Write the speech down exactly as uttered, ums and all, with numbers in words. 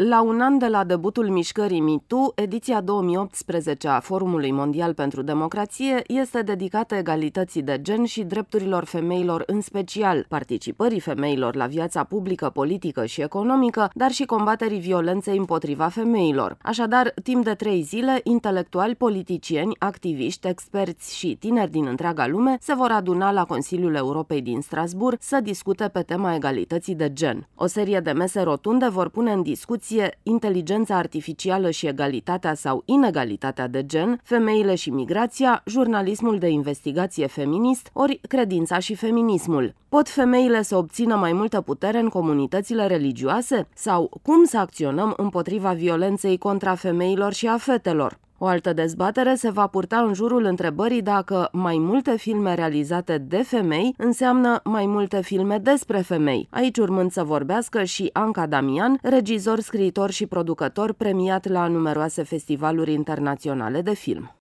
La un an de la debutul mișcării MeToo, ediția două mii optsprezece a Forumului Mondial pentru Democrație este dedicată egalității de gen și drepturilor femeilor în special, participării femeilor la viața publică, politică și economică, dar și combaterii violenței împotriva femeilor. Așadar, timp de trei zile, intelectuali, politicieni, activiști, experți și tineri din întreaga lume se vor aduna la Consiliul Europei din Strasbourg să discute pe tema egalității de gen. O serie de mese rotunde vor pune în discuție inteligența artificială și egalitatea sau inegalitatea de gen, femeile și migrația, jurnalismul de investigație feminist, ori credința și feminismul. Pot femeile să obțină mai multă putere în comunitățile religioase? Sau cum să acționăm împotriva violenței contra femeilor și a fetelor? O altă dezbatere se va purta în jurul întrebării dacă mai multe filme realizate de femei înseamnă mai multe filme despre femei. Aici urmând să vorbească și Anca Damian, regizor, scriitor și producător premiat la numeroase festivaluri internaționale de film.